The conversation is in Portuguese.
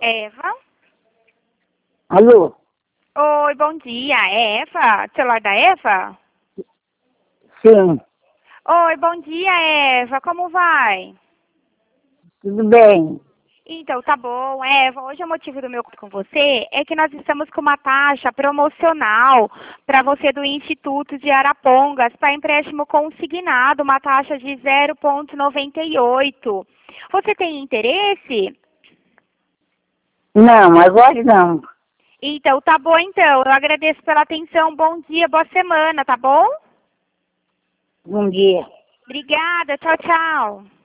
Eva? Alô? Oi, bom dia. É Eva? Celular da Eva? Sim, Oi, bom dia, Eva. Como vai? tudo bem. Então, tá bom, Eva. Hoje o motivo do meu contato com você é que nós estamos com uma taxa promocional para você do Instituto de Arapongas para empréstimo consignado, uma taxa de 0,98. Você tem interesse? Não, agora não. Então, tá bom então. Eu agradeço pela atenção. Bom dia, boa semana, tá bom? Bom dia. Obrigada. Tchau, tchau.